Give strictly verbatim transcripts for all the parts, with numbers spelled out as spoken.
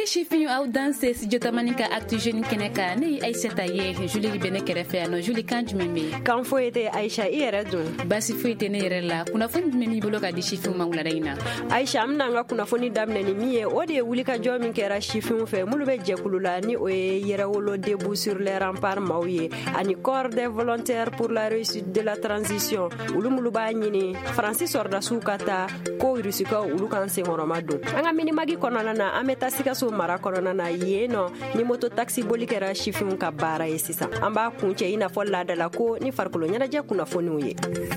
Chifin au danser si jotamanika actu jeune keneka ne Aïssata ye Julie bene kerefe no Julie kan jumeme kan foyete Aisha ire dun basi foyete ne yere la kuna foni memi boloka di Chifin mangula daina Aisha amna nga kuna foni damne ni miye ode wulika jomi kera Chifin fe mulube jekulula ni o yere wolo debout sur les remparts mauye ani corps des volontaires pour la réussite de la transition ulumulu ba nyini Francis Orda Sukata ko irusika ulukan se horomadu anga minimagi konana na ameta sika so mara konana na yeno ni moto taxi bolikera Chifin ka bara yesisa amba kunche ina folla dala ko ni farkolo nyana je kuna foni uye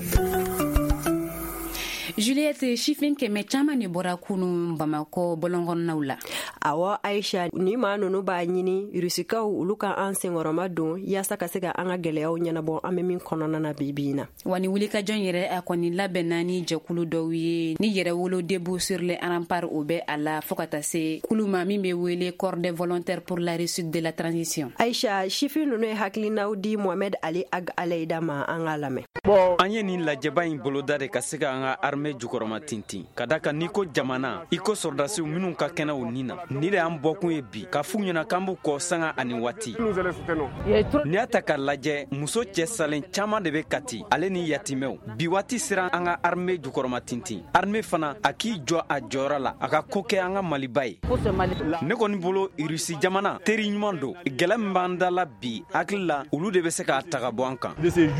Juliette Chifin ke me chama ni bora kunu Bamako bolongon naula awa Aisha ni ma nonu ba nyini rusika uluka ansengoroma don yasa kasega anga geleya nyana bon amemin konona na bibina wani wulika jon yere akoni labenani jekulu dowiye ni yere wolo debout sur les remparts obe ala fokata se kuluma mi be wele corps des volontaires pour la réussite de la transition Aisha Chifin no haklina udi Mohamed Ali Ag Aleida ma anga lame bon anye ni la jeba in bolodare kasega anga armée jukoroma tinti kadaka niko jamana iko sordasi minun ka kena unina ni le am bokun e bi ka funyana kambu ko sanga ani wati ni ataka laje muso cɛ salen chama de be kati ale ni yatimew bi wati siran anga armée jukoroma tinti armée fana aki jo a jora la aka koke anga malibai ne koni bolo irisi jamana teri nyuman do gelam bandala bi akla ulu de be se ka taga bonka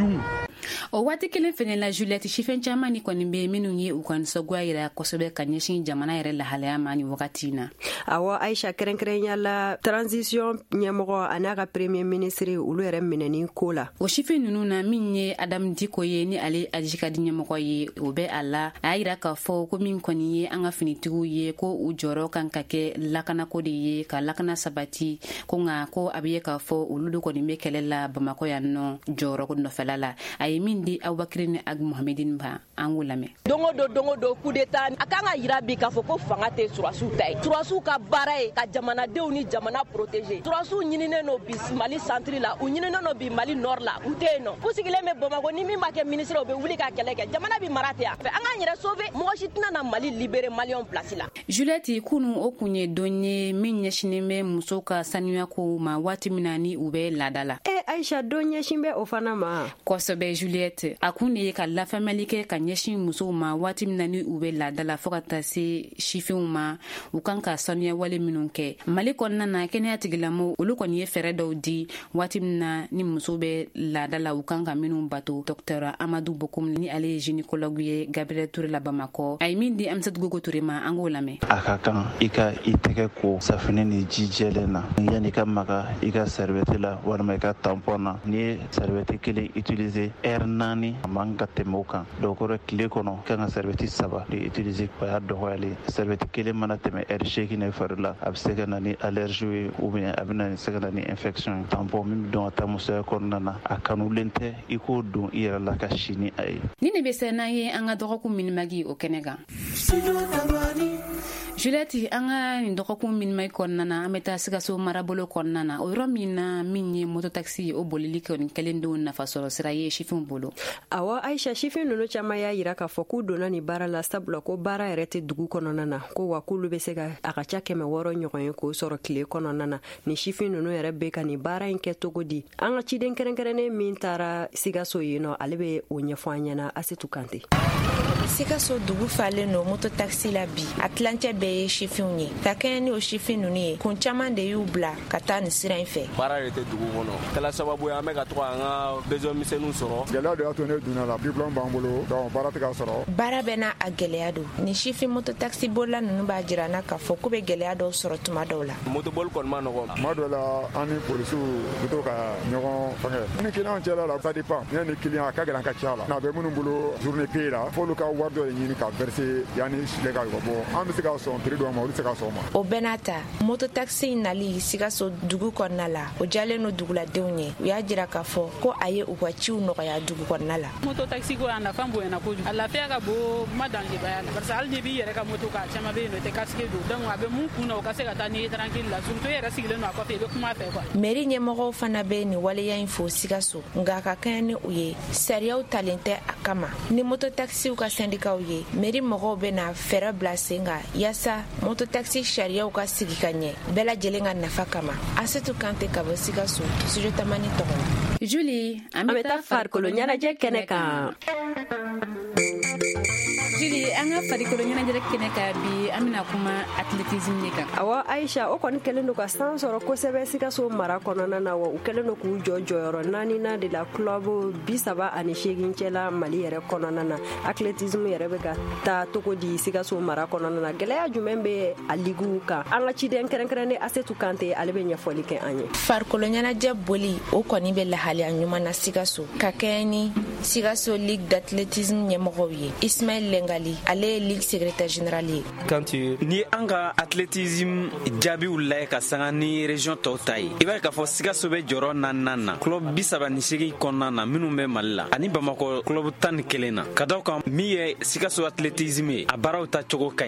o wati kelen fene la Juliette Chifin chama ni koni be minu yi ukan sogwa ira kosobe kanyeshin jamana yere la halaya mani wakati na awa Aisha kerenkrenya la transition nyemogo anaka premier ministre ulu yere mineni kola o Chifin nunu na minye Adam Diko ye ni ale ajika di nyemogo ye obe ala ayira ka fo ko min koni ye anga finitigu ye ko u joro kan kake lakana ko de ye ka lakana sabati ko nga ko abiye ka fo ulu ko ni mekelela Bamako ya no joro ko no felala ay mindi Abubakar ni ag Mohamedine ba angulame dongo do dongo do coup d'état akanga yirabi ka fo ko fanga te surasu tay surasu ka barae ka jamana de ni jamana protéger surasu nyinine no bis Mali centre la u nyinine no bi Mali nord la u te no usigile me Bamako ni mi make ministre obe wuli ka keleke jamana bi marate ya anga nyira sauver mo shitna na Mali libérer Malion place la Juliette kunu okunye donye minye shinime musoka sanywa ko ma wati minani ube ladala e Aisha donye shimbe ofana ma kosobe Juliette akune ka la famille ke kanyeshin muso ma wati minani ube ladala fokata se Chifin ma ukanka sanya wale minunke Mali konna na kenya tigilamo ulukoni ye fere dawdi wati minna ni muso be ladala ukanka minun bato docteur Amadou Bokoum ni ale gynécologue ye Gabriel Touré la Bamako ay mindi Amsat Gogo Touré ma angolame akakan ika iteke ko safine ni jijelena yani ka maka ika serviette la warma ka tampona ni serviette kele utiliser air nani manga temoka dokoro kile kono kan serviette saba li utiliser pa do wali serviette kele mana teme air sheki ne farla absega nani allergie ou bien abna sega ni infection tampon mim don atamusa konana akanulente iko don ira la ka shini ay ni ne besena ye anga doko min magi o kenega Juliette anga ndoko min may konnana ameta sigaso marabolo konnana o romina minye moto taxi o bolili ko kelendo na fasoro siraye Chifin bolo awa Aisha Chifin no chama ya yira ka foku dona ni bara la stablo ko bara erete dugu kononana ko wakulu besega akacha keme woro nyokoyen ko soro kile kononana ni Chifin no yere beka ni bara inke togodi anga chiden kerenkerene min tara sigaso yino alebe o nyefanyana asetukante Sikaso dugu fale no moto taxi la bi Atlante be Chifin ni takeni o Chifin ni kun chaman de yubla kata ni sira infe bara rete dugu wono kala sababu ya mega to anga bezo misenu soro gela de atone duna la diplôme bangolo donc bara tika soro bara bena ageleado ni Chifin moto taxi bola nunu ba jirana ka foko be geleado soro tuma dola moto bol kon manogo madola ani polisu buto ka nyogon fange ni client chala la ça dépend ni client ka gela ka chala na be munun bolo journée pay la folo ka wardo ni ka verser yani legal bo am sika so prix do ma sika so ma o benata moto taxi nali Sikaso dugu konnala o jale no dugu la dewnye ya jira ka fo ko aye o wachi no ya dugu konnala moto taxi ko anda fambo na ko ala fe ka bo madange bayana barsa alde bi yere ka moto ka chama be no te kaske do dan wa be mun kuna o ka se ka tani tranquille la surtout yere sigile no ko fe be kuma fe kwa meri nyemo fana be ni wale ya info Sikaso nga ka kan ni uye serial talente akama ni moto taxi ka syndicats ye mairie mɔgɔw bena fɛɛrɛ bila sen kan yaasa mototaxi sariyaw ka sigi ka ɲɛ bɛɛ lajɛlen ka nafa kama. Asetu Kante ka bɔ Sikaso, studio Tamani tɔgɔ. Julie, an bɛ taa farikolo ɲɛnajɛ kɛnɛ kan. Julie, an ka farikolo ɲɛnajɛ kɛnɛ kan bi an bɛna kuma athlétisme kan. Awa Aisha, o kɔni kɛlen don ka san sɔrɔ kosɛbɛ Sikaso mara kɔnɔna na wa u kɛlen don k'u jɔ jɔyɔrɔ naani na de la club bi saba ani seegin cɛla Mali yɛrɛ kɔnɔna na. Athlétisme yɛrɛ bɛ ka taa togo di Sikaso mara kɔnɔna na. Gɛlɛya jumɛn bɛ a ligiw kan? An ka ciden kɛrɛnkɛrɛnnen Asetu Kante ale bɛ ɲɛfɔli kɛ an ye. Farikolo ɲɛnajɛ boli o kɔni bɛ lahaliya ɲuman na Sikaso ka kɛɲɛ ni Sikaso Ligue d'athlétisme ɲɛmɔgɔw ye. Ismaël Lengali ale ye ligue secrétaire général ye. Quand tu ni an ka athlétisme jaabiw lajɛ ka sanga ni région tɔw ta ye i b'a ye k'a fɔ Sikaso bɛ jɔyɔrɔ naaninan na club bi saba ni seegin kɔnɔna na minnu bɛ Mali la ani Bamakɔ club tan ni kelen na ka d'aw kan min ye Sikaso athlétisme ye a baaraw ta cogo ka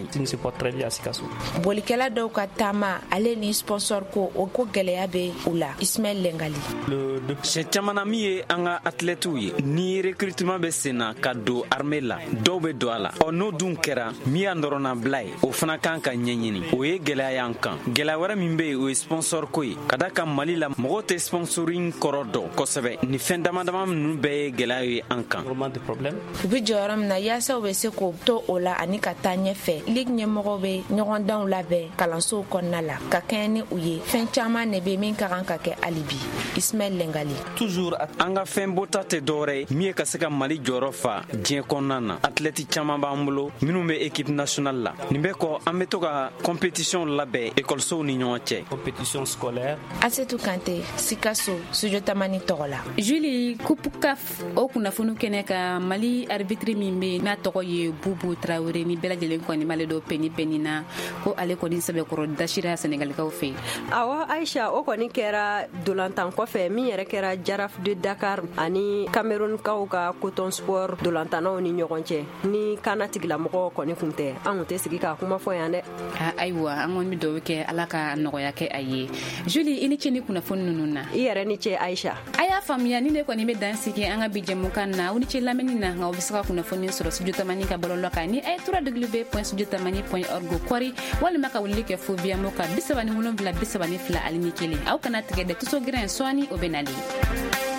ɲi. Bolikɛla dɔw ka taama ale ni sponsor ko o ko gɛlɛya bɛ u la. Ismaël Lengali. Sɛ caman na min ye an ka athlètes ye ni recrutement bɛ sen na ka don armée la dɔw bɛ don a la ɔ n'o dun kɛra min y'a nɔrɔna bila ye o fana kan ka ɲɛɲini o ye gɛlɛya y'an kan. Gɛlɛya wɛrɛ min bɛ yen o ye sponsor ko ye ka da kan Mali la mɔgɔw tɛ sponsoring kɔrɔ dɔn kosɛbɛ ni fɛn dama dama ninnu bɛɛ ye gɛlɛya ye an kan. U bɛ jɔyɔrɔ min na yaasa u bɛ se k'o to o la ani ka taa ɲɛfɛ ligue ɲɛmɔgɔw bɛ ɲɔgɔndanw labɛn kalansow kɔnɔna la ka kɛɲɛ ni u ye fɛn caman de bɛ min ka kan ka kɛ hali bi. Ismaël Lengali. Toujours an ka fɛn bɔta tɛ dɔwɛrɛ ye min ye ka se ka Mali jɔyɔrɔ fa diɲɛ kɔnɔna na athlète caman b'an bolo minnu bɛ équipe nationale la nin bɛ kɔ an bɛ to ka compétition labɛn écolesow ni ɲɔgɔn cɛ. Compétition scolaire. Asetu Kante, Sikaso, studio Tamani tɔgɔ la. Julie, coupe C A F o kunnafoni kɛnɛ ka Mali arbitre min bɛ n'a tɔgɔ ye Bubu Traoré ni bɛɛ lajɛlen kɔni b'ale dɔn peni peni na ko ale kɔni sɛbɛkɔrɔ dasira Sénégalikaw fɛ. Awa Aisha, o kɔni kɛra dolantan kɔfɛ min yɛrɛ kɛra Jaraf de Dakar ani Camerounkaw ka Coton Sport dolantanaw ni ɲɔgɔn cɛ ni kana tigilamɔgɔ kɔni kun tɛ an kun tɛ sigi ka kuma fɔ yan dɛ. Ayiwa an kɔni bɛ dugawu kɛ Ala ka nɔgɔya kɛ a ye. Julie, i ni ce ni kunnafoni ninnu na. I yɛrɛ ni ce Aisha. A y'a faamuya ni ne kɔni bɛ dan sigi an ka bi jɛmukan na aw ni ce lamɛnni na nka u bɛ se ka kunnafoni sɔrɔ studio Tamani ka bɔlɔlɔ kan ni a ye w w w point studio tamani point org kɔri walima ka wulili kɛ fo via mo ka bi saba ni wolonwula bi saba ni fila ali ni kelen aw kana tigɛ dɛ tuso gɛrɛn sɔɔni o bɛ nali.